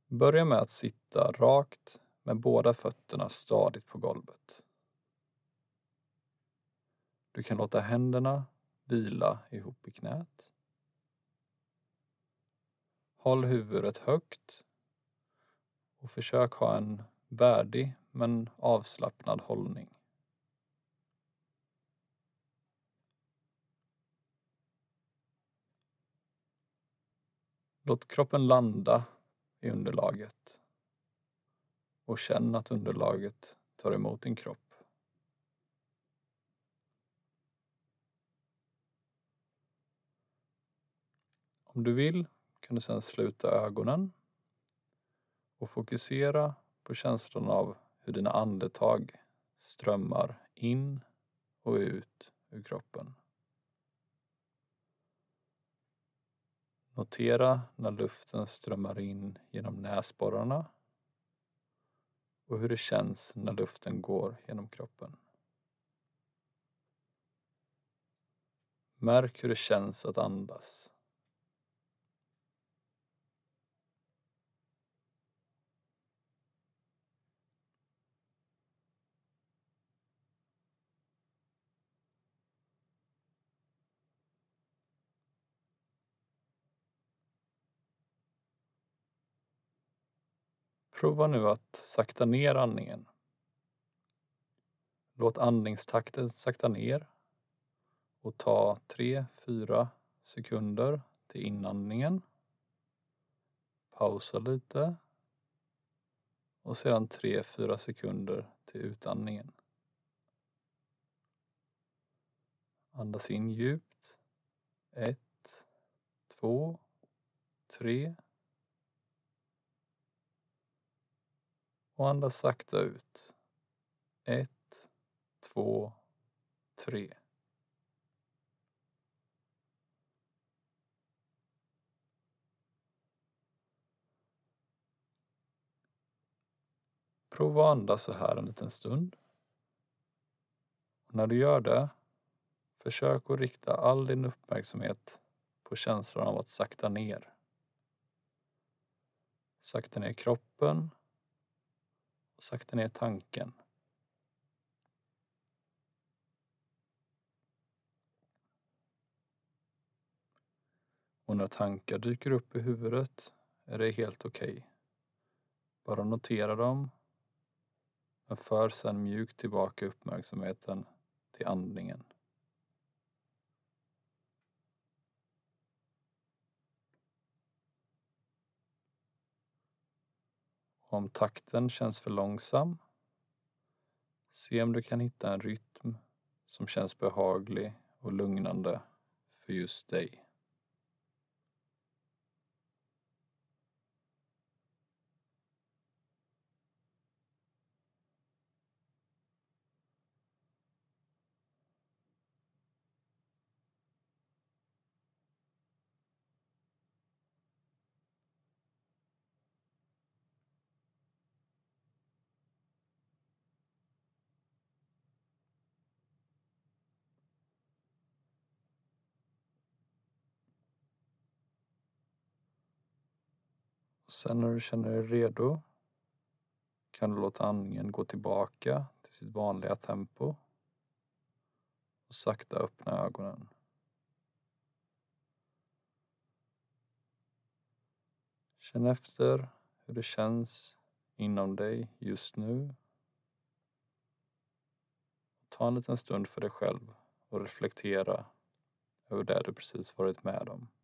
Börja med att sitta rakt med båda fötterna stadigt på golvet. Du kan låta händerna vila ihop i knät. Håll huvudet högt och försök ha en värdig men avslappnad hållning. Låt kroppen landa i underlaget och känn att underlaget tar emot din kropp. Om du vill kan du sedan sluta ögonen och fokusera på känslan av hur dina andetag strömmar in och ut ur kroppen. Notera när luften strömmar in genom näsborrarna och hur det känns när luften går genom kroppen. Märk hur det känns att andas. Prova nu att sakta ner andningen. Låt andningstakten sakta ner och ta 3-4 sekunder till inandningen. Pausa lite och sedan 3-4 sekunder till utandningen. Andas in djupt. 1, 2, 3. Och andas sakta ut. 1, 2, 3. Prova att andas så här en liten stund. Och när du gör det, försök att rikta all din uppmärksamhet på känslan av att sakta ner. Sakta ner kroppen och sakta ner tanken. Och när tankar dyker upp i huvudet är det helt okej. Bara notera dem, men för sedan mjukt tillbaka uppmärksamheten till andningen. Om takten känns för långsam, se om du kan hitta en rytm som känns behaglig och lugnande för just dig. Och sen när du känner dig redo kan du låta andningen gå tillbaka till sitt vanliga tempo och sakta öppna ögonen. Känn efter hur det känns inom dig just nu. Ta en liten stund för dig själv och reflektera över det du precis varit med om.